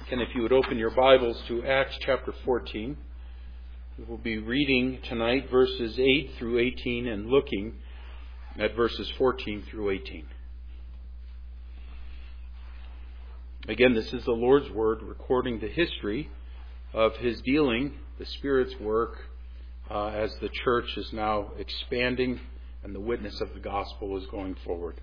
And if you would open your Bibles to Acts chapter 14, we will be reading tonight verses 8 through 18 and looking at verses 14 through 18. Again, this is the Lord's Word recording the history of His dealing, the Spirit's work, as the church is now expanding and the witness of the gospel is going forward.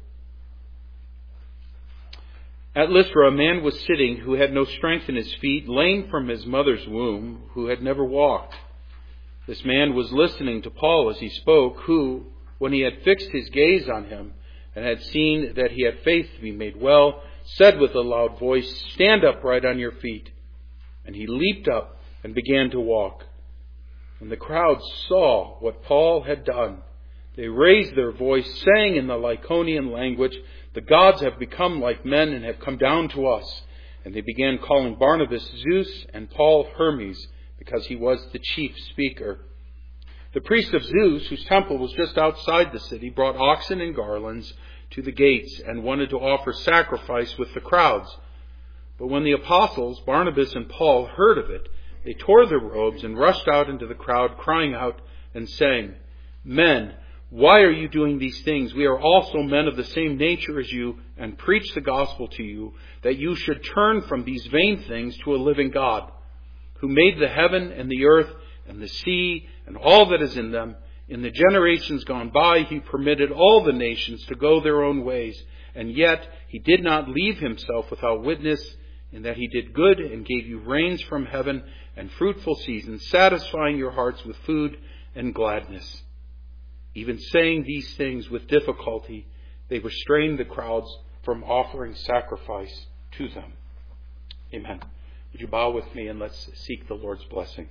At Lystra, a man was sitting who had no strength in his feet, lame from his mother's womb, who had never walked. This man was listening to Paul as he spoke, who, when he had fixed his gaze on him and had seen that he had faith to be made well, said with a loud voice, "Stand upright on your feet." And he leaped up and began to walk. When the crowd saw what Paul had done, they raised their voice, saying in the Lycaonian language, "The gods have become like men and have come down to us." And they began calling Barnabas Zeus and Paul Hermes, because he was the chief speaker. The priest of Zeus, whose temple was just outside the city, brought oxen and garlands to the gates and wanted to offer sacrifice with the crowds. But when the apostles, Barnabas and Paul, heard of it, they tore their robes and rushed out into the crowd, crying out and saying, "Men, why are you doing these things? We are also men of the same nature as you, and preach the gospel to you, that you should turn from these vain things to a living God, who made the heaven and the earth and the sea and all that is in them. In the generations gone by, He permitted all the nations to go their own ways, and yet He did not leave Himself without witness, in that He did good and gave you rains from heaven and fruitful seasons, satisfying your hearts with food and gladness." Even saying these things with difficulty, they restrained the crowds from offering sacrifice to them. Amen. Would you bow with me and let's seek the Lord's blessing.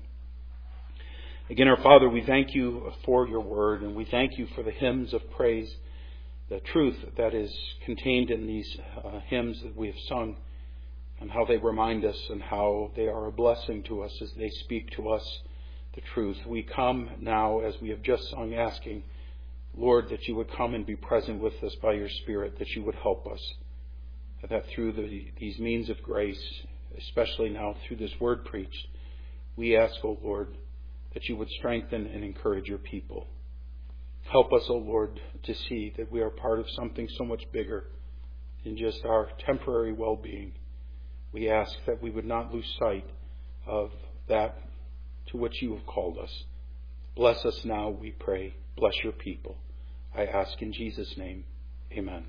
Again, our Father, we thank you for your word, and we thank you for the hymns of praise, the truth that is contained in these hymns that we have sung, and how they remind us and how they are a blessing to us as they speak to us the truth. We come now, as we have just sung, asking, Lord, that you would come and be present with us by your Spirit, that you would help us, that through these means of grace, especially now through this word preached, we ask, O Lord, that you would strengthen and encourage your people. Help us, O Lord, to see that we are part of something so much bigger than just our temporary well-being. We ask that we would not lose sight of that to which you have called us. Bless us now, we pray. Bless your people. I ask in Jesus' name. Amen.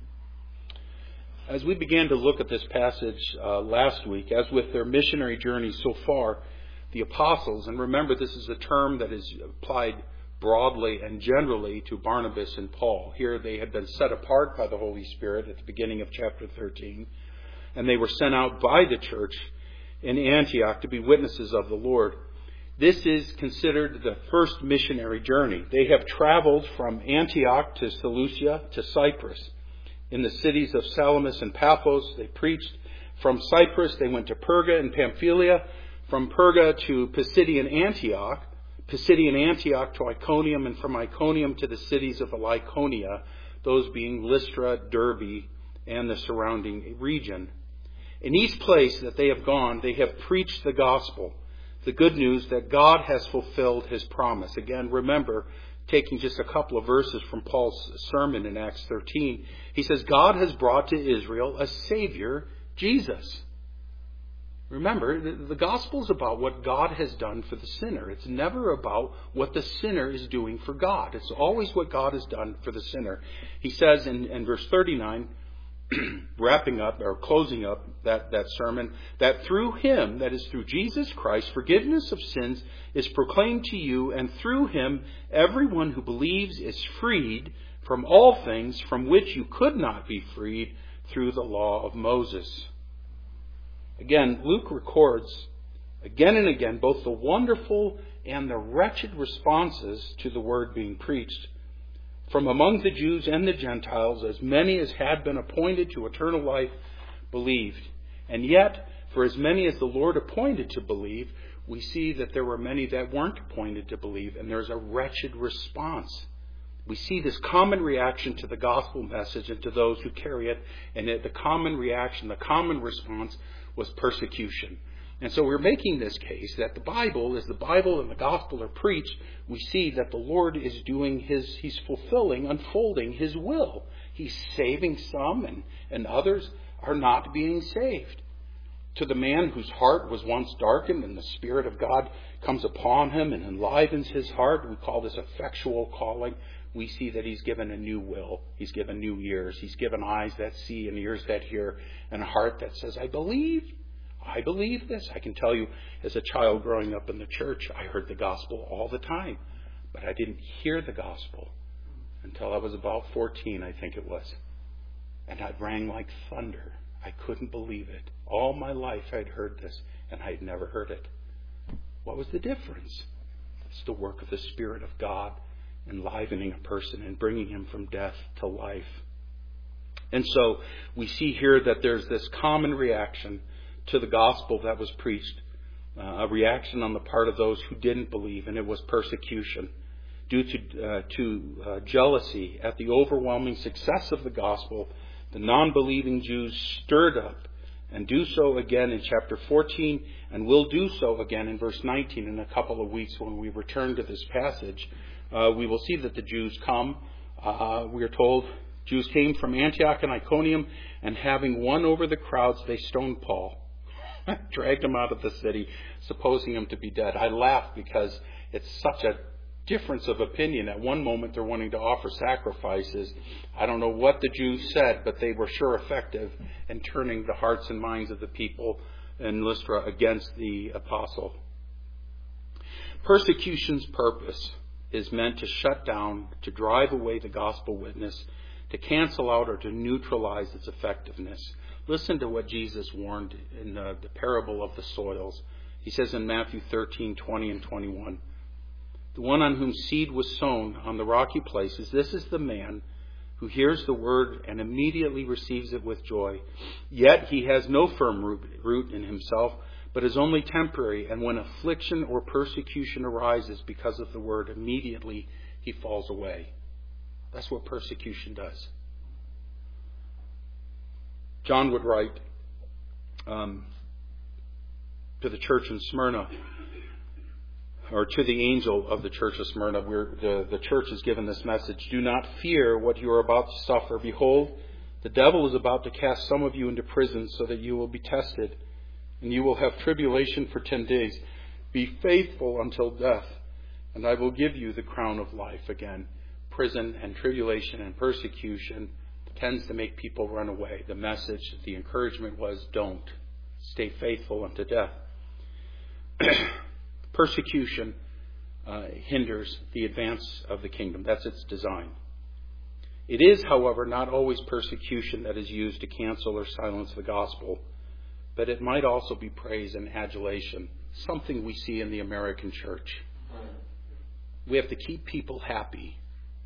As we began to look at this passage last week, as with their missionary journey so far, the apostles, and remember this is a term that is applied broadly and generally to Barnabas and Paul. Here they had been set apart by the Holy Spirit at the beginning of chapter 13, and they were sent out by the church in Antioch to be witnesses of the Lord. This is considered the first missionary journey. They have traveled from Antioch to Seleucia to Cyprus. In the cities of Salamis and Paphos, they preached. From Cyprus, they went to Perga and Pamphylia. From Perga to Pisidian Antioch to Iconium, and from Iconium to the cities of Lycaonia, those being Lystra, Derbe, and the surrounding region. In each place that they have gone, they have preached the gospel, the good news that God has fulfilled his promise. Again, remember, taking just a couple of verses from Paul's sermon in Acts 13, he says, God has brought to Israel a Savior, Jesus. Remember, the gospel is about what God has done for the sinner. It's never about what the sinner is doing for God. It's always what God has done for the sinner. He says in verse 39, wrapping up or closing up that sermon, that through him, that is through Jesus Christ, forgiveness of sins is proclaimed to you, and through him everyone who believes is freed from all things from which you could not be freed through the law of Moses. Again, Luke records again and again both the wonderful and the wretched responses to the word being preached. From among the Jews and the Gentiles, as many as had been appointed to eternal life believed. And yet, for as many as the Lord appointed to believe, we see that there were many that weren't appointed to believe, and there's a wretched response. We see this common reaction to the gospel message and to those who carry it. And the common reaction, the common response was persecution. And so we're making this case that the Bible, as the Bible and the gospel are preached, we see that the Lord is doing He's fulfilling, unfolding His will. He's saving some and others are not being saved. To the man whose heart was once darkened and the Spirit of God comes upon him and enlivens his heart, we call this effectual calling. We see that he's given a new will. He's given new ears. He's given eyes that see and ears that hear and a heart that says, I believe this. I can tell you, as a child growing up in the church, I heard the gospel all the time. But I didn't hear the gospel until I was about 14, I think it was. And it rang like thunder. I couldn't believe it. All my life I'd heard this, and I'd never heard it. What was the difference? It's the work of the Spirit of God enlivening a person and bringing him from death to life. And so we see here that there's this common reaction to the gospel that was preached, a reaction on the part of those who didn't believe, and it was persecution. Due to jealousy at the overwhelming success of the gospel, the non-believing Jews stirred up and do so again in chapter 14, and will do so again in verse 19 in a couple of weeks when we return to this passage. We will see that the Jews come. We are told Jews came from Antioch and Iconium, and having won over the crowds, they stoned Paul, dragged him out of the city, supposing him to be dead. I laugh because it's such a difference of opinion. At one moment they're wanting to offer sacrifices. I don't know what the Jews said, but they were sure effective in turning the hearts and minds of the people in Lystra against the apostle. Persecution's purpose is meant to shut down, to drive away the gospel witness, to cancel out or to neutralize its effectiveness. Listen to what Jesus warned in the parable of the soils. He says in Matthew 13:20 and 21, the one on whom seed was sown on the rocky places, this is the man who hears the word and immediately receives it with joy. Yet he has no firm root in himself, but is only temporary, and when affliction or persecution arises because of the word, immediately he falls away. That's what persecution does. John would write to the church in Smyrna, or to the angel of the church of Smyrna, where the church is given this message: do not fear what you are about to suffer. Behold, the devil is about to cast some of you into prison so that you will be tested, and you will have tribulation for 10 days. Be faithful until death, and I will give you the crown of life. Again, prison and tribulation and persecution tends to make people run away. The message, the encouragement was, don't. Stay faithful unto death. Persecution hinders the advance of the kingdom. That's its design. It is, however, not always persecution that is used to cancel or silence the gospel, but it might also be praise and adulation, something we see in the American church. We have to keep people happy.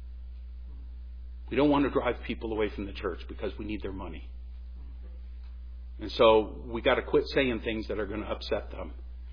We don't want to drive people away from the church because we need their money. And so we got to quit saying things that are going to upset them.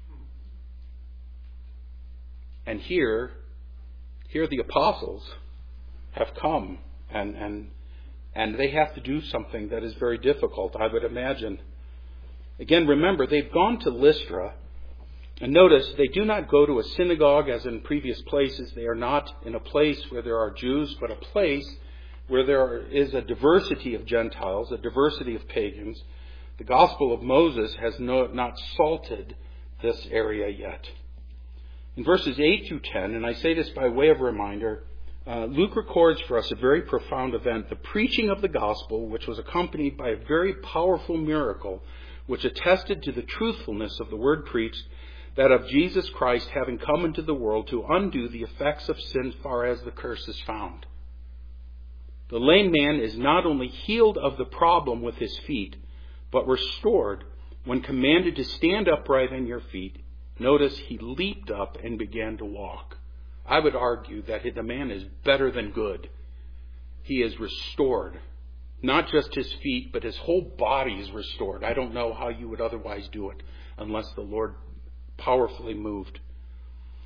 And here the apostles have come and they have to do something that is very difficult, I would imagine. Again, remember, they've gone to Lystra, and notice they do not go to a synagogue as in previous places. They are not in a place where there are Jews, but a place where there is a diversity of Gentiles, a diversity of pagans. The gospel of Moses has not salted this area yet. In verses 8 through 10, and I say this by way of reminder, Luke records for us a very profound event, the preaching of the gospel, which was accompanied by a very powerful miracle, which attested to the truthfulness of the word preached, that of Jesus Christ having come into the world to undo the effects of sin far as the curse is found. The lame man is not only healed of the problem with his feet, but restored when commanded to stand upright on your feet. Notice he leaped up and began to walk. I would argue that the man is better than good. He is restored. Not just his feet, but his whole body is restored. I don't know how you would otherwise do it unless the Lord powerfully moved.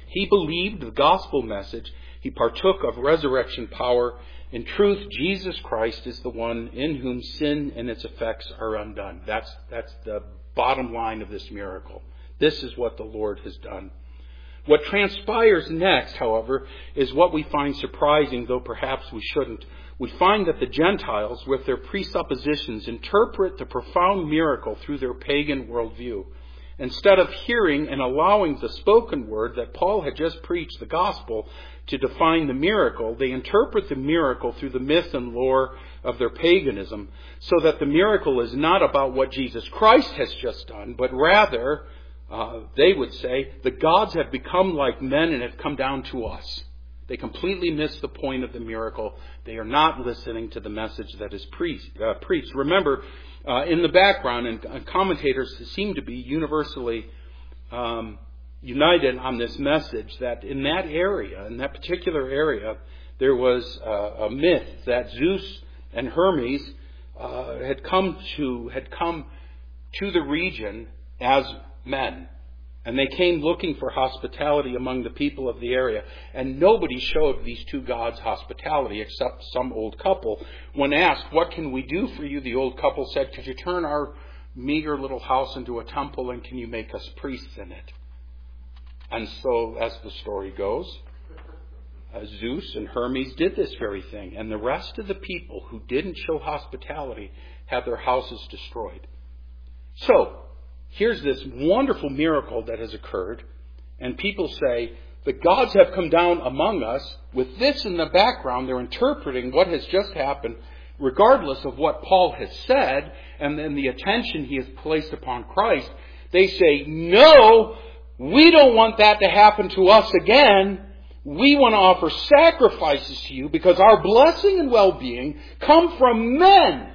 He believed the gospel message. He partook of resurrection power. In truth, Jesus Christ is the one in whom sin and its effects are undone. That's the bottom line of this miracle. This is what the Lord has done. What transpires next, however, is what we find surprising, though perhaps we shouldn't. We find that the Gentiles, with their presuppositions, interpret the profound miracle through their pagan worldview. Instead of hearing and allowing the spoken word that Paul had just preached, the gospel, to define the miracle, they interpret the miracle through the myth and lore of their paganism, so that the miracle is not about what Jesus Christ has just done, but rather, they would say, the gods have become like men and have come down to us. They completely miss the point of the miracle. They are not listening to the message that is preached. Remember, in the background, and commentators seem to be universally united on this message, that in that area, in that particular area, there was a myth that Zeus and Hermes had come to the region as men. And they came looking for hospitality among the people of the area. And nobody showed these two gods hospitality except some old couple. When asked, "What can we do for you?" the old couple said, "Could you turn our meager little house into a temple, and can you make us priests in it?" And so, as the story goes, Zeus and Hermes did this very thing. And the rest of the people who didn't show hospitality had their houses destroyed. So, here's this wonderful miracle that has occurred, and people say, the gods have come down among us. With this in the background, they're interpreting what has just happened, regardless of what Paul has said, and then the attention he has placed upon Christ. They say, no, we don't want that to happen to us again. We want to offer sacrifices to you because our blessing and well-being come from men.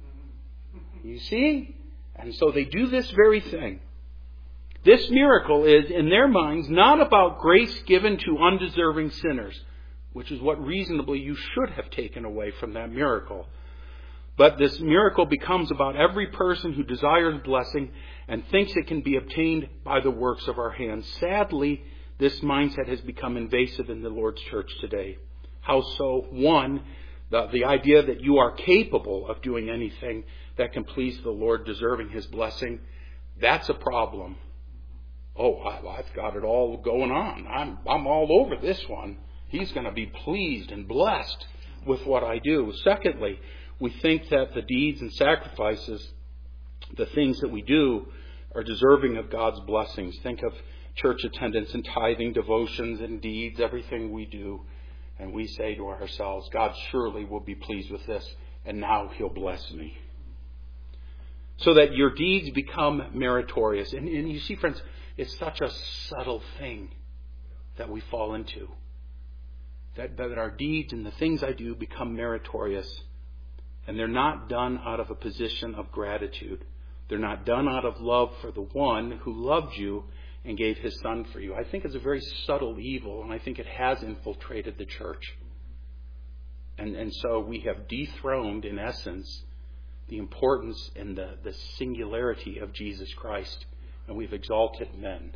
You see? And so they do this very thing. This miracle is, in their minds, not about grace given to undeserving sinners, which is what reasonably you should have taken away from that miracle. But this miracle becomes about every person who desires blessing and thinks it can be obtained by the works of our hands. Sadly, this mindset has become invasive in the Lord's church today. How so? One, the idea that you are capable of doing anything that can please the Lord, deserving His blessing, that's a problem. Oh, I've got it all going on. I'm all over this one. He's going to be pleased and blessed with what I do. Secondly, we think that the deeds and sacrifices, the things that we do, are deserving of God's blessings. Think of church attendance and tithing, devotions and deeds, everything we do. And we say to ourselves, God surely will be pleased with this, and now He'll bless me. So that your deeds become meritorious. And you see, friends, it's such a subtle thing that we fall into. That our deeds and the things I do become meritorious. And they're not done out of a position of gratitude. They're not done out of love for the one who loved you and gave His Son for you. I think it's a very subtle evil, and I think it has infiltrated the church. And so we have dethroned, in essence, the importance and the singularity of Jesus Christ, and we've exalted men.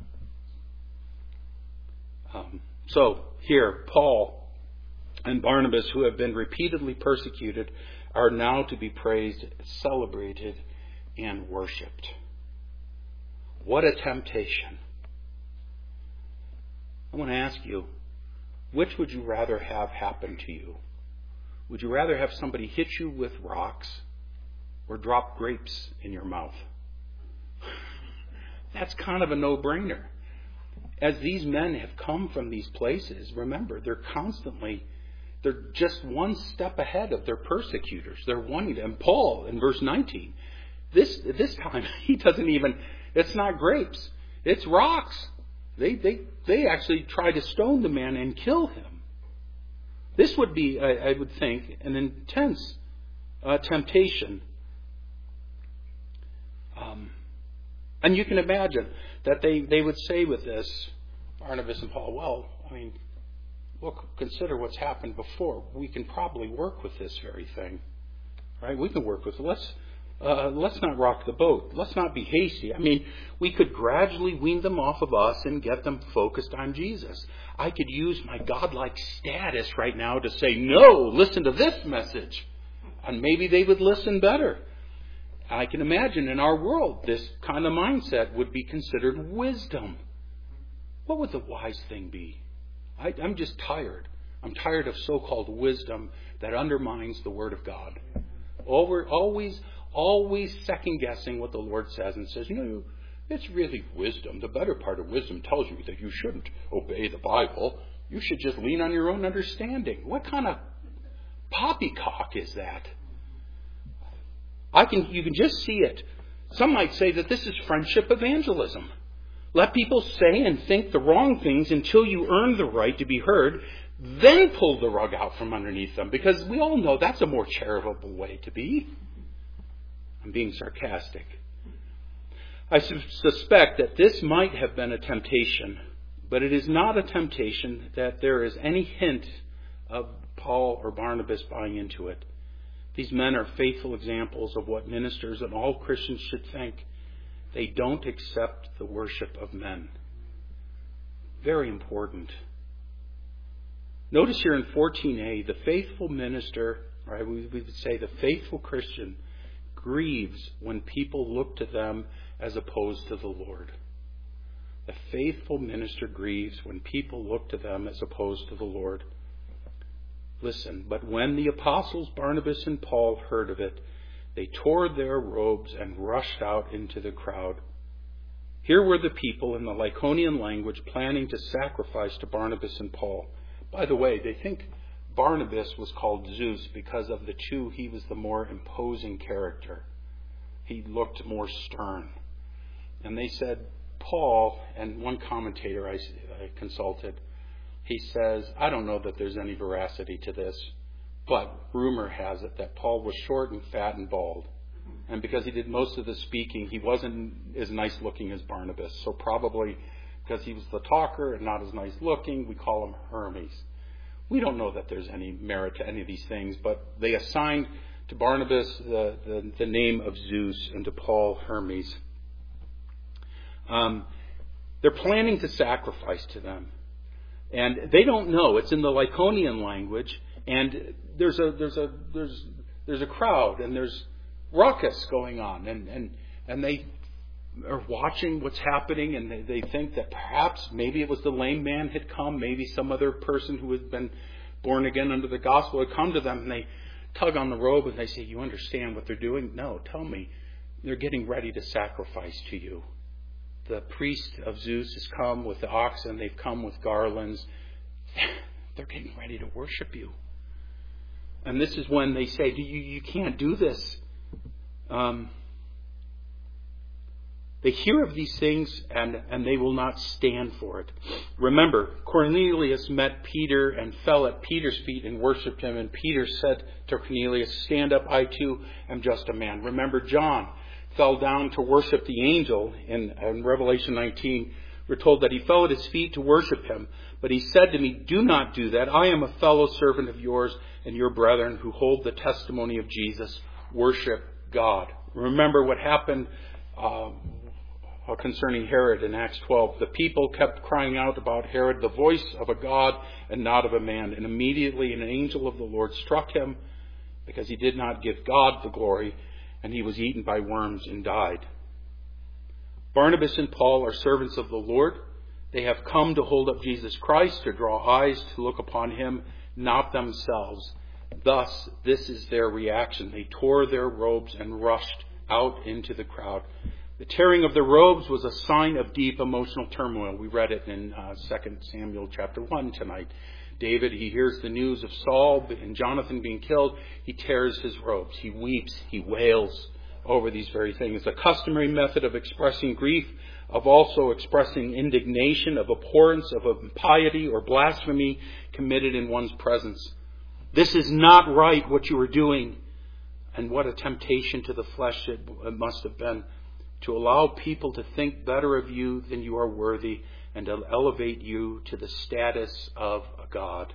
So here, Paul and Barnabas, who have been repeatedly persecuted, are now to be praised, celebrated, and worshipped. What a temptation. I want to ask you, which would you rather have happen to you? Would you rather have somebody hit you with rocks or drop grapes in your mouth? That's kind of a no-brainer. As these men have come from these places, remember, they're just one step ahead of their persecutors. They're wanting to. And Paul, in verse 19, this time, he doesn't even, it's not grapes, it's rocks. They actually try to stone the man and kill him. This would be, I would think, an intense temptation. And you can imagine that they would say with this, Barnabas and Paul, well, I mean, look, consider what's happened before. We can probably work with this very thing. Right? We can work with it. let's not rock the boat. Let's not be hasty. I mean, we could gradually wean them off of us and get them focused on Jesus. I could use my godlike status right now to say, no, listen to this message. And maybe they would listen better. I can imagine in our world, this kind of mindset would be considered wisdom. What would the wise thing be? I'm just tired. I'm tired of so-called wisdom that undermines the Word of God. Always second-guessing what the Lord says and says, it's really wisdom. The better part of wisdom tells you that you shouldn't obey the Bible. You should just lean on your own understanding. What kind of poppycock is that? You can just see it. Some might say that this is friendship evangelism. Let people say and think the wrong things until you earn the right to be heard, then pull the rug out from underneath them. Because we all know that's a more charitable way to be. I'm being sarcastic. I suspect that this might have been a temptation, but it is not a temptation that there is any hint of Paul or Barnabas buying into it. These men are faithful examples of what ministers and all Christians should think. They don't accept the worship of men. Very important. Notice here in 14a, the faithful minister, or we would say the faithful Christian, grieves when people look to them as opposed to the Lord. The faithful minister grieves when people look to them as opposed to the Lord. Listen, but when the apostles Barnabas and Paul heard of it, they tore their robes and rushed out into the crowd. Here were the people in the Lycaonian language planning to sacrifice to Barnabas and Paul. By the way, they think Barnabas was called Zeus because of the two, he was the more imposing character. He looked more stern. And they said, Paul, and one commentator I consulted, he says, I don't know that there's any veracity to this, but rumor has it that Paul was short and fat and bald. And because he did most of the speaking, he wasn't as nice looking as Barnabas. So probably because he was the talker and not as nice looking, we call him Hermes. We don't know that there's any merit to any of these things, but they assigned to Barnabas the name of Zeus and to Paul Hermes. They're planning to sacrifice to them. And they don't know. It's in the Lycaonian language, and there's a crowd, and there's ruckus going on, and they are watching what's happening, and they think that perhaps maybe it was the lame man had come, maybe some other person who had been born again under the gospel had come to them, and they tug on the robe and they say, you understand what they're doing? No, tell me. They're getting ready to sacrifice to you. The priest of Zeus has come with the oxen. They've come with garlands. They're getting ready to worship you. And this is when they say, you can't do this. They hear of these things and they will not stand for it. Remember, Cornelius met Peter and fell at Peter's feet and worshipped him. And Peter said to Cornelius, stand up, I too am just a man. Remember, John fell down to worship the angel. In Revelation 19, we're told that he fell at his feet to worship him. But he said to me, do not do that. I am a fellow servant of yours and your brethren who hold the testimony of Jesus. Worship God. Remember what happened concerning Herod in Acts 12. The people kept crying out about Herod, the voice of a God and not of a man. And immediately an angel of the Lord struck him because he did not give God the glory, and he was eaten by worms and died. Barnabas and Paul are servants of the Lord. They have come to hold up Jesus Christ, to draw eyes to look upon him, not themselves. Thus, this is their reaction. They tore their robes and rushed out into the crowd. The tearing of the robes was a sign of deep emotional turmoil. We read it in 2 Samuel chapter 1 tonight. David, he hears the news of Saul and Jonathan being killed. He tears his robes. He weeps. He wails over these very things. A customary method of expressing grief, of also expressing indignation, of abhorrence, of impiety or blasphemy committed in one's presence. This is not right, what you are doing. And what a temptation to the flesh it must have been, to allow people to think better of you than you are worthy and to elevate you to the status of a God.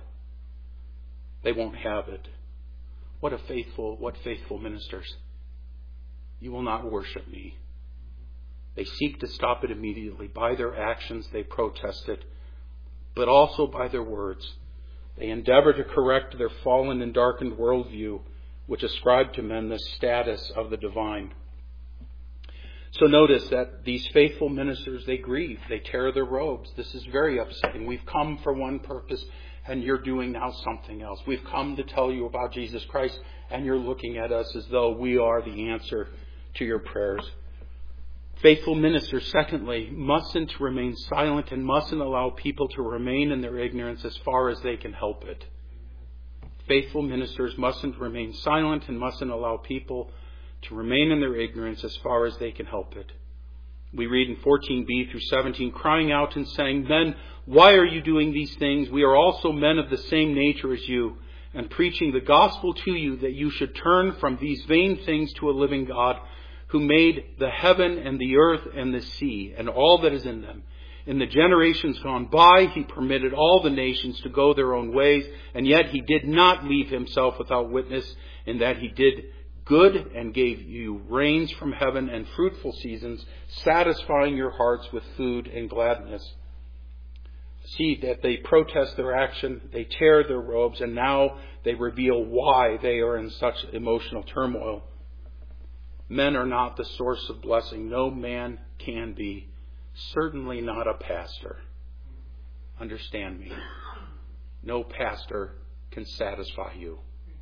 They won't have it. What faithful ministers. you will not worship me. They seek to stop it immediately. By their actions, they protest it, but also by their words. They endeavor to correct their fallen and darkened worldview, which ascribed to men the status of the divine. So notice that these faithful ministers, they grieve, they tear their robes. This is very upsetting. We've come for one purpose, and you're doing now something else. We've come to tell you about Jesus Christ, and you're looking at us as though we are the answer to your prayers. Faithful ministers, secondly, mustn't remain silent and mustn't allow people to remain in their ignorance as far as they can help it. Faithful ministers mustn't remain silent and mustn't allow people to remain in their ignorance as far as they can help it. We read in 14b through 17, crying out and saying, Men, why are you doing these things? We are also men of the same nature as you, and preaching the gospel to you that you should turn from these vain things to a living God, who made the heaven and the earth and the sea and all that is in them. In the generations gone by, he permitted all the nations to go their own ways, and yet he did not leave himself without witness, in that he did good and gave you rains from heaven and fruitful seasons, satisfying your hearts with food and gladness. See that they protest their action, they tear their robes, and now they reveal why they are in such emotional turmoil. Men are not the source of blessing. No man can be. Certainly not a pastor. Understand me. No pastor can satisfy you.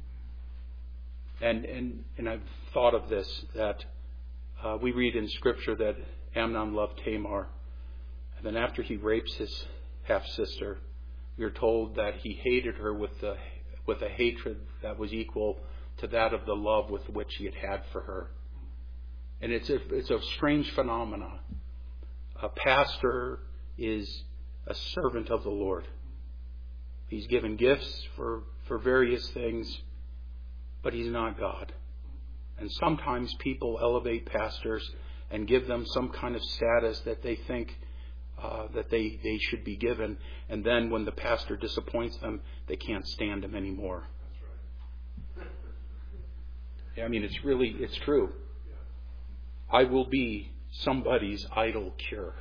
And I've thought of this, that we read in Scripture that Amnon loved Tamar. And then after he rapes his half-sister, we are told that he hated her with a hatred that was equal to that of the love with which he had for her. And it's a strange phenomenon. A pastor is a servant of the Lord. He's given gifts for various things, but he's not God. And sometimes people elevate pastors and give them some kind of status that they think that they should be given. And then when the pastor disappoints them, they can't stand him anymore. That's right. I mean, it's true. I will be somebody's idol cure.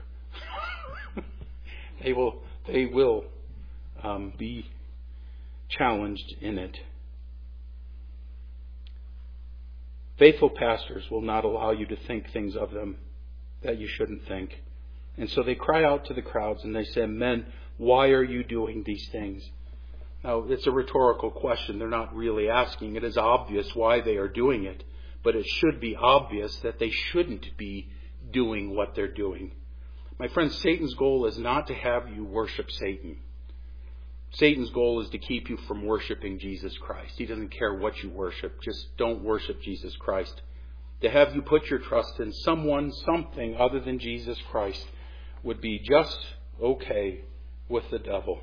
They will be challenged in it. Faithful pastors will not allow you to think things of them that you shouldn't think. And so they cry out to the crowds and they say, Men, why are you doing these things? Now, it's a rhetorical question. They're not really asking. It is obvious why they are doing it. But it should be obvious that they shouldn't be doing what they're doing. My friends, Satan's goal is not to have you worship Satan. Satan's goal is to keep you from worshiping Jesus Christ. He doesn't care what you worship. Just don't worship Jesus Christ. To have you put your trust in someone, something other than Jesus Christ would be just okay with the devil.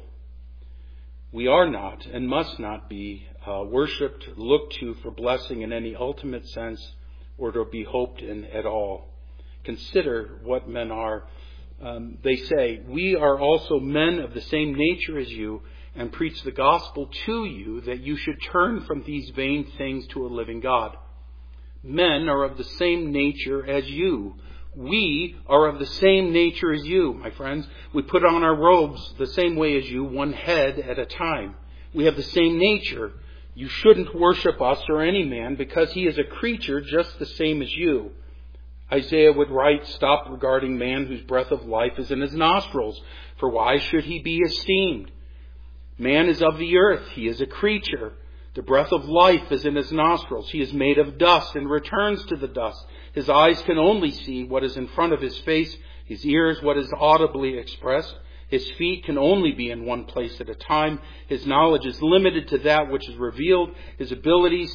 We are not and must not be worshipped, looked to for blessing in any ultimate sense, or to be hoped in at all. Consider what men are. They say, We are also men of the same nature as you, and preach the gospel to you, that you should turn from these vain things to a living God. Men are of the same nature as you. We are of the same nature as you, my friends. We put on our robes the same way as you, one head at a time. We have the same nature. You shouldn't worship us or any man, because he is a creature just the same as you. Isaiah would write, Stop regarding man whose breath of life is in his nostrils, for why should he be esteemed? Man is of the earth. He is a creature. The breath of life is in his nostrils. He is made of dust and returns to the dust. His eyes can only see what is in front of his face, his ears what is audibly expressed. His feet can only be in one place at a time. His knowledge is limited to that which is revealed. His abilities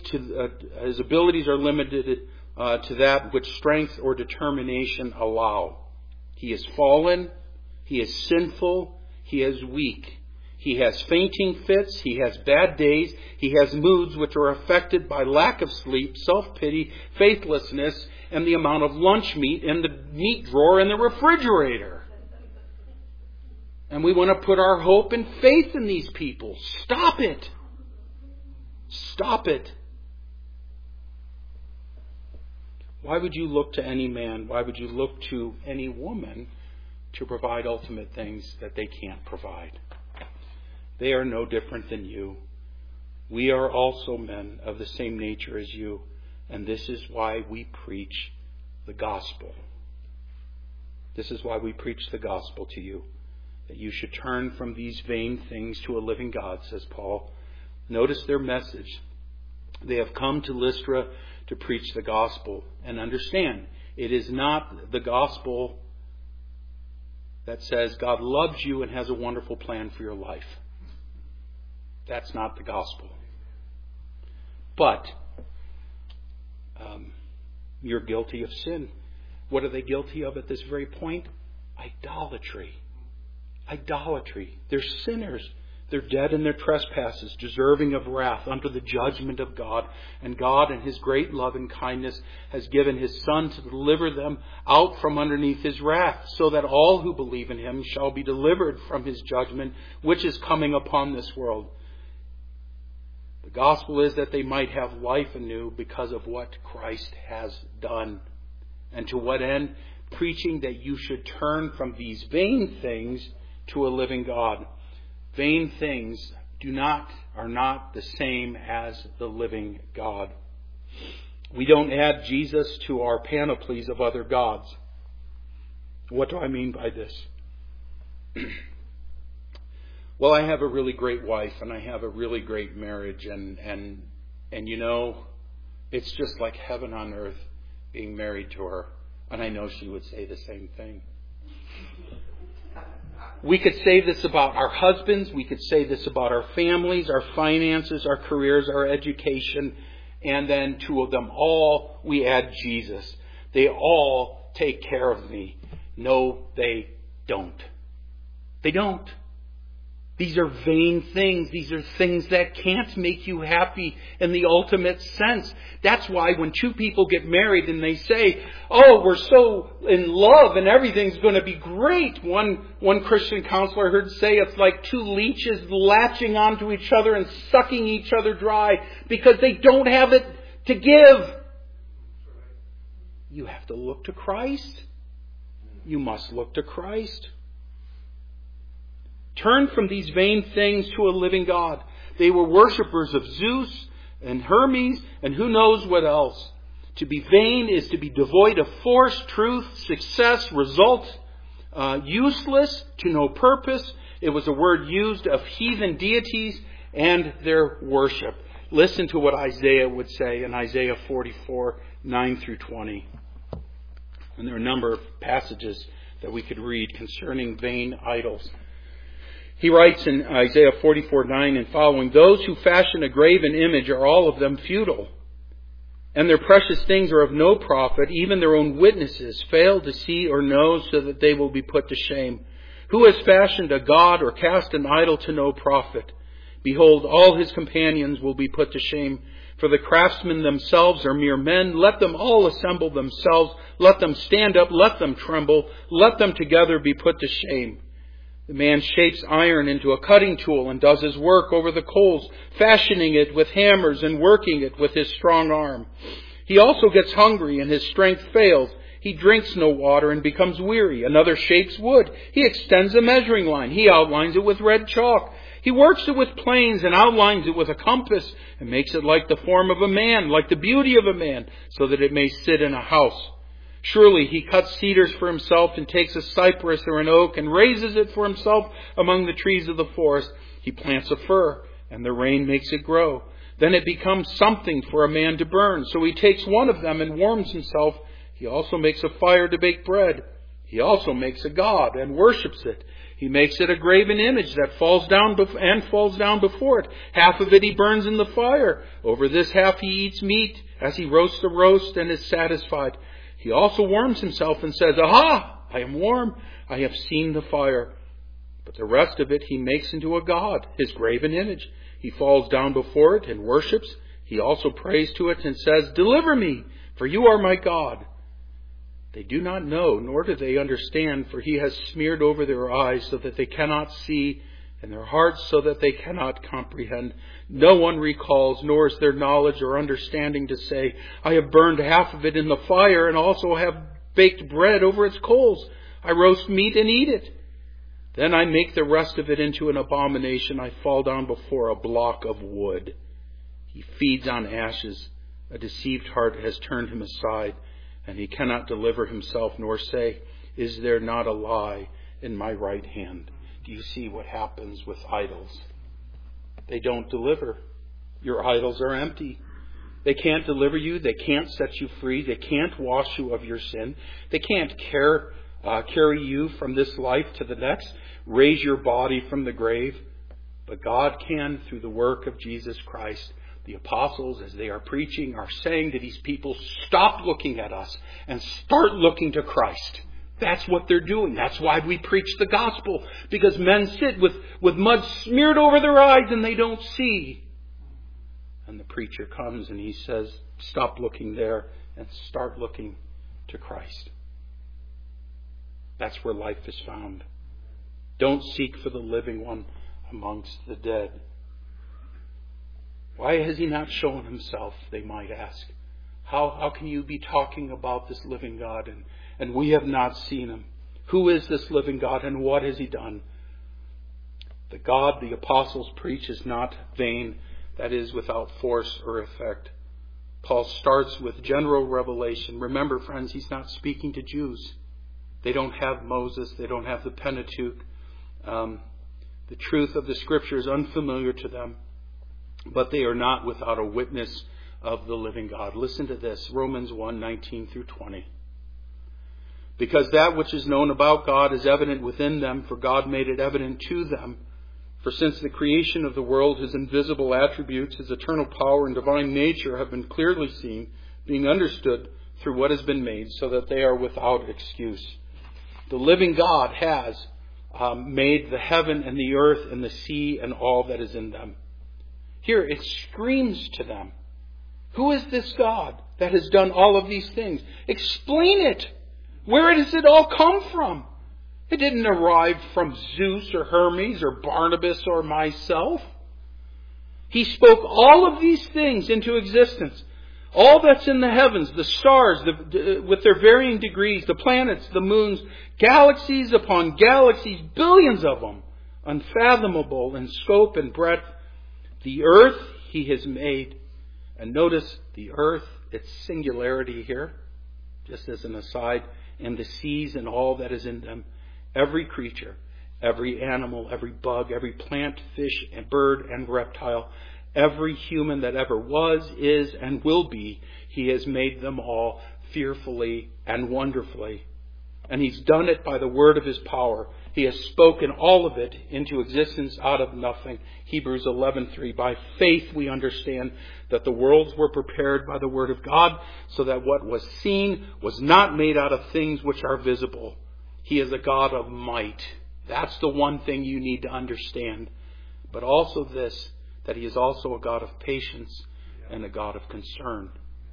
are limited to that which strength or determination allow. He is fallen. He is sinful. He is weak. He has fainting fits. He has bad days. He has moods which are affected by lack of sleep, self-pity, faithlessness, and the amount of lunch meat in the meat drawer in the refrigerator. And we want to put our hope and faith in these people. Stop it. Stop it. Why would you look to any man? Why would you look to any woman to provide ultimate things that they can't provide? They are no different than you. We are also men of the same nature as you, and this is why we preach the gospel. This is why we preach the gospel to you, that you should turn from these vain things to a living God, says Paul. Notice their message. They have come to Lystra to preach the gospel. And understand, it is not the gospel that says God loves you and has a wonderful plan for your life. That's not the gospel. But you're guilty of sin. What are they guilty of at this very point? Idolatry. Idolatry. They're sinners. They're dead in their trespasses, deserving of wrath under the judgment of God. And God, in His great love and kindness, has given His Son to deliver them out from underneath His wrath, so that all who believe in Him shall be delivered from His judgment, which is coming upon this world. The gospel is that they might have life anew because of what Christ has done. And to what end? Preaching that you should turn from these vain things to a living God. Vain things are not the same as the living God. We don't add Jesus to our panoplies of other gods. What do I mean by this? Well, I have a really great wife and I have a really great marriage, and you know, it's just like heaven on earth being married to her. And I know she would say the same thing. We could say this about our husbands. We could say this about our families, our finances, our careers, our education. And then to them all, we add Jesus. They all take care of me. No, they don't. They don't. These are vain things. These are things that can't make you happy in the ultimate sense. That's why when two people get married and they say, oh, we're so in love and everything's going to be great. One Christian counselor I heard say it's like two leeches latching onto each other and sucking each other dry because they don't have it to give. You have to look to Christ. You must look to Christ. Turn from these vain things to a living God. They were worshippers of Zeus and Hermes and who knows what else. To be vain is to be devoid of force, truth, success, result, useless, to no purpose. It was a word used of heathen deities and their worship. Listen to what Isaiah would say in Isaiah 44, 9 through 20. And there are a number of passages that we could read concerning vain idols. He writes in Isaiah 44:9 and following, those who fashion a graven image are all of them futile, and their precious things are of no profit. Even their own witnesses fail to see or know, so that they will be put to shame. Who has fashioned a god or cast an idol to no profit? Behold, all his companions will be put to shame. For the craftsmen themselves are mere men. Let them all assemble themselves. Let them stand up. Let them tremble. Let them together be put to shame. The man shapes iron into a cutting tool and does his work over the coals, fashioning it with hammers and working it with his strong arm. He also gets hungry and his strength fails. He drinks no water and becomes weary. Another shapes wood. He extends a measuring line. He outlines it with red chalk. He works it with planes and outlines it with a compass and makes it like the form of a man, like the beauty of a man, so that it may sit in a house. Surely he cuts cedars for himself and takes a cypress or an oak and raises it for himself among the trees of the forest. He plants a fir and the rain makes it grow. Then it becomes something for a man to burn. So he takes one of them and warms himself. He also makes a fire to bake bread. He also makes a god and worships it. He makes it a graven image that falls down before it. Half of it he burns in the fire. Over this half he eats meat as he roasts a roast and is satisfied. He also warms himself and says, aha, I am warm. I have seen the fire. But the rest of it he makes into a god, his graven image. He falls down before it and worships. He also prays to it and says, deliver me, for you are my God. They do not know, nor do they understand, for he has smeared over their eyes so that they cannot see and their hearts so that they cannot comprehend. No one recalls, nor is there knowledge or understanding to say, I have burned half of it in the fire, and also have baked bread over its coals. I roast meat and eat it. Then I make the rest of it into an abomination. I fall down before a block of wood. He feeds on ashes. A deceived heart has turned him aside, and he cannot deliver himself, nor say, is there not a lie in my right hand? Do you see what happens with idols? They don't deliver. Your idols are empty. They can't deliver you. They can't set you free. They can't wash you of your sin. They can't carry you from this life to the next, raise your body from the grave. But God can through the work of Jesus Christ. The apostles, as they are preaching, are saying to these people, stop looking at us and start looking to Christ. That's what they're doing. That's why we preach the gospel. Because men sit with mud smeared over their eyes and they don't see. And the preacher comes and he says, stop looking there and start looking to Christ. That's where life is found. Don't seek for the living one amongst the dead. Why has he not shown himself, they might ask. How can you be talking about this living God and we have not seen him? Who is this living God and what has he done? The God the apostles preach is not vain, that is, without force or effect. Paul starts with general revelation. Remember, friends, he's not speaking to Jews. They don't have Moses. They don't have the Pentateuch. The truth of the Scripture is unfamiliar to them. But they are not without a witness of the living God. Listen to this, Romans 1:19 through 20. Because that which is known about God is evident within them, for God made it evident to them. For since the creation of the world, his invisible attributes, his eternal power and divine nature have been clearly seen, being understood through what has been made, so that they are without excuse. The living God has made the heaven and the earth and the sea and all that is in them. Here it screams to them. Who is this God that has done all of these things? Explain it. Where does it all come from? It didn't arrive from Zeus or Hermes or Barnabas or myself. He spoke all of these things into existence. All that's in the heavens, the stars with their varying degrees, the planets, the moons, galaxies upon galaxies, billions of them, unfathomable in scope and breadth. The earth he has made. And notice the earth, its singularity here, just as an aside, and the seas and all that is in them. Every creature, every animal, every bug, every plant, fish, and bird, and reptile, every human that ever was, is, and will be, he has made them all fearfully and wonderfully. And he's done it by the word of his power. He has spoken all of it into existence out of nothing. Hebrews 11:3. By faith we understand that the worlds were prepared by the word of God, so that what was seen was not made out of things which are visible. He is a God of might. That's the one thing you need to understand. But also this, that he is also a God of patience and a God of concern.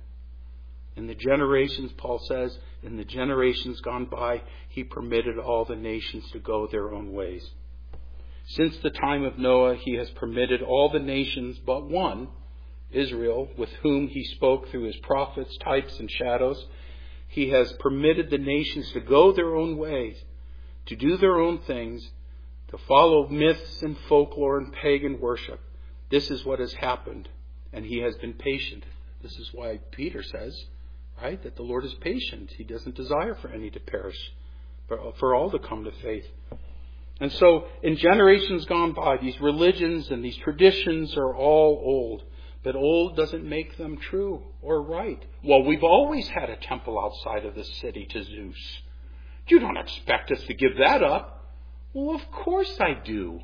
In the generations, Paul says, in the generations gone by, he permitted all the nations to go their own ways. Since the time of Noah, he has permitted all the nations but one, Israel, with whom he spoke through his prophets, types, and shadows. He has permitted the nations to go their own ways, to do their own things, to follow myths and folklore and pagan worship. This is what has happened, and he has been patient. This is why Peter says, right, that the Lord is patient. He doesn't desire for any to perish, but for all to come to faith. And so, in generations gone by, these religions and these traditions are all old. But old doesn't make them true or right. Well, we've always had a temple outside of the city to Zeus. You don't expect us to give that up. Well, of course I do.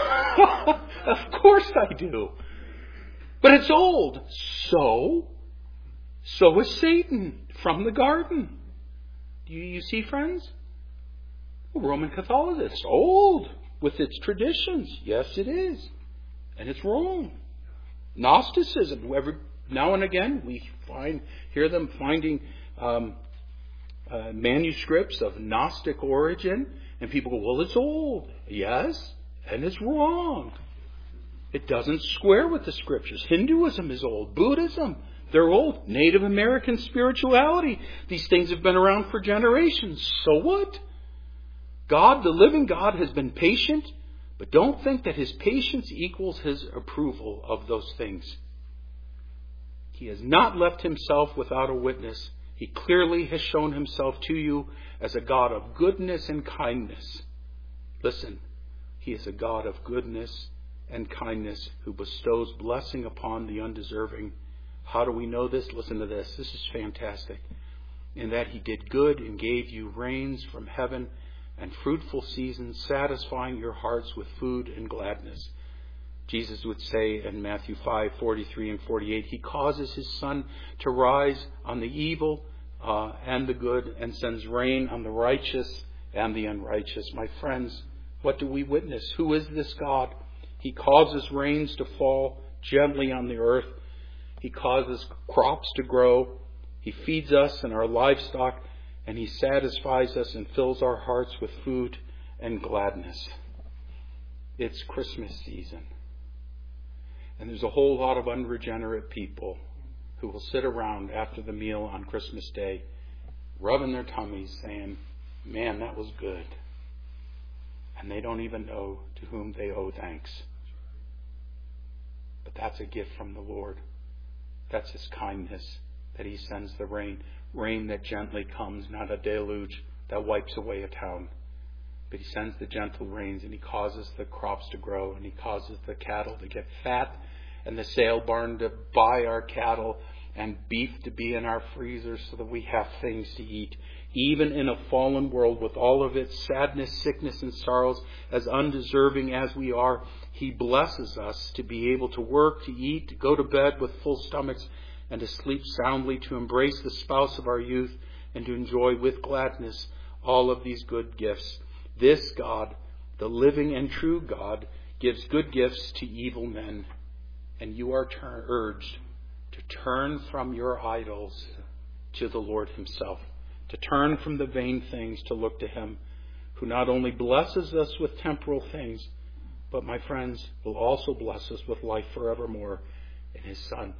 Of course I do. But it's old. So is Satan from the garden. Do you see, friends? Roman Catholicism is old with its traditions. Yes, it is. And it's wrong. Gnosticism. Now and again, we hear them finding manuscripts of Gnostic origin, and people go, well, it's old. Yes, And it's wrong. It doesn't square with the Scriptures. Hinduism is old. Buddhism, they're old. Native American spirituality, these things have been around for generations. So what? God, the living God, has been patient, but don't think that His patience equals His approval of those things. He has not left Himself without a witness. He clearly has shown Himself to you as a God of goodness and kindness. Listen, He is a God of goodness and kindness who bestows blessing upon the undeserving. How do we know this? Listen to this. This is fantastic. In that He did good and gave you rains from heaven and fruitful seasons, satisfying your hearts with food and gladness. Jesus would say in Matthew 5:43 and 48, He causes His sun to rise on the evil and the good, and sends rain on the righteous and the unrighteous. My friends, what do we witness? Who is this God? He causes rains to fall gently on the earth. He causes crops to grow. He feeds us and our livestock, and He satisfies us and fills our hearts with food and gladness. It's Christmas season. And there's a whole lot of unregenerate people who will sit around after the meal on Christmas Day, rubbing their tummies, saying, man, that was good. And they don't even know to whom they owe thanks. But that's a gift from the Lord. That's His kindness, that He sends the rain. Rain that gently comes, not a deluge that wipes away a town. But He sends the gentle rains, and He causes the crops to grow, and He causes the cattle to get fat, and the sale barn to buy our cattle, and beef to be in our freezers so that we have things to eat. Even in a fallen world with all of its sadness, sickness, and sorrows, as undeserving as we are, He blesses us to be able to work, to eat, to go to bed with full stomachs, and to sleep soundly, to embrace the spouse of our youth, and to enjoy with gladness all of these good gifts. This God, the living and true God, gives good gifts to evil men. And you are urged to turn from your idols to the Lord Himself, to turn from the vain things to look to Him, who not only blesses us with temporal things, but, my friends, will also bless us with life forevermore in His Son.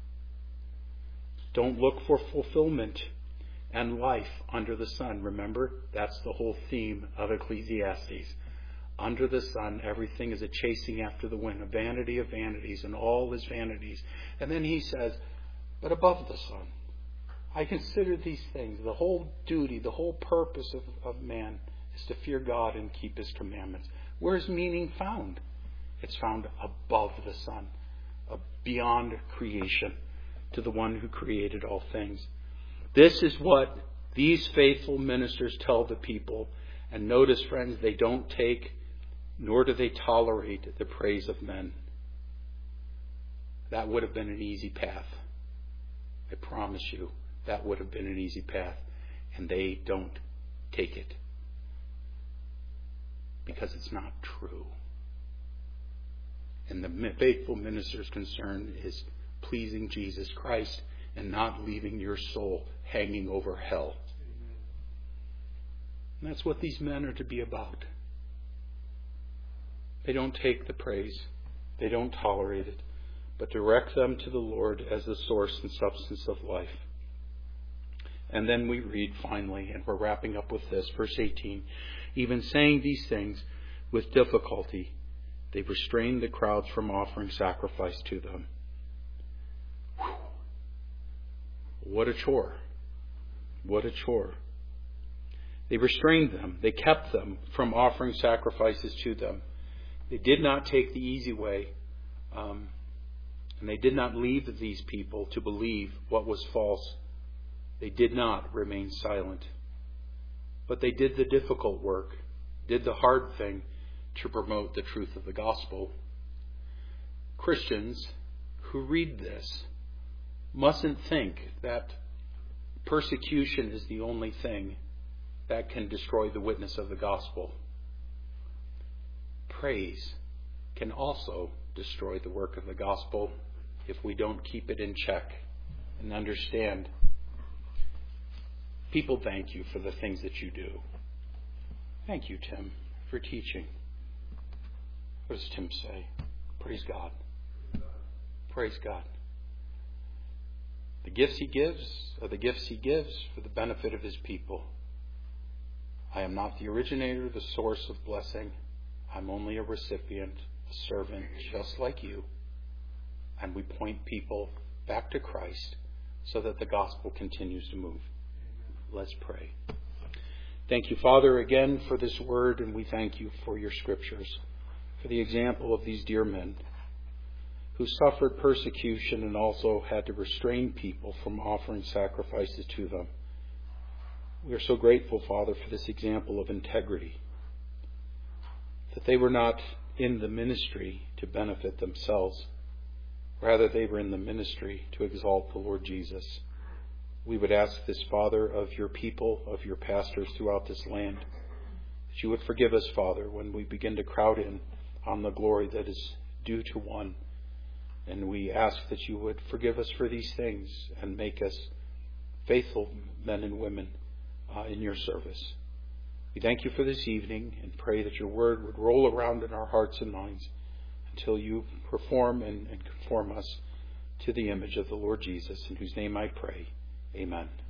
Don't look for fulfillment and life under the sun. Remember, that's the whole theme of Ecclesiastes. Under the sun, everything is a chasing after the wind, a vanity of vanities, and all is vanities. And then he says, but above the sun, I consider these things. The whole duty, the whole purpose of man is to fear God and keep His commandments. Where is meaning found? It's found above the sun, beyond creation, to the one who created all things. This is what these faithful ministers tell the people. And notice, friends, they don't take nor do they tolerate the praise of men. That would have been an easy path. I promise you, that would have been an easy path. And they don't take it. Because it's not true. And the faithful minister's concern is pleasing Jesus Christ and not leaving your soul hanging over hell. And that's what these men are to be about. They don't take the praise. They don't tolerate it, but direct them to the Lord as the source and substance of life. And then we read finally, and we're wrapping up with this, verse 18. Even saying these things with difficulty, they restrained the crowds from offering sacrifice to them. Whew. What a chore. What a chore. They restrained them. They kept them from offering sacrifices to them. They did not take the easy way. And they did not leave these people to believe what was false. They did not remain silent. But they did the difficult work, did the hard thing to promote the truth of the gospel. Christians who read this mustn't think that persecution is the only thing that can destroy the witness of the gospel. Praise can also destroy the work of the gospel if we don't keep it in check and understand. People thank you for the things that you do. Thank you, Tim, for teaching. What does Tim say? Praise God. Praise God. The gifts he gives are the gifts he gives for the benefit of his people. I am not the originator, the source of blessing. I'm only a recipient, a servant, just like you. And we point people back to Christ so that the gospel continues to move. Let's pray. Thank you, Father, again for this word, and we thank you for your scriptures, for the example of these dear men who suffered persecution and also had to restrain people from offering sacrifices to them. We are so grateful, Father, for this example of integrity, that they were not in the ministry to benefit themselves. Rather, they were in the ministry to exalt the Lord Jesus. We would ask this, Father, of your people, of your pastors throughout this land, that you would forgive us, Father, when we begin to crowd in on the glory that is due to one. And we ask that you would forgive us for these things and make us faithful men and women in your service. We thank you for this evening and pray that your word would roll around in our hearts and minds until you perform and conform us to the image of the Lord Jesus, in whose name I pray. Amen.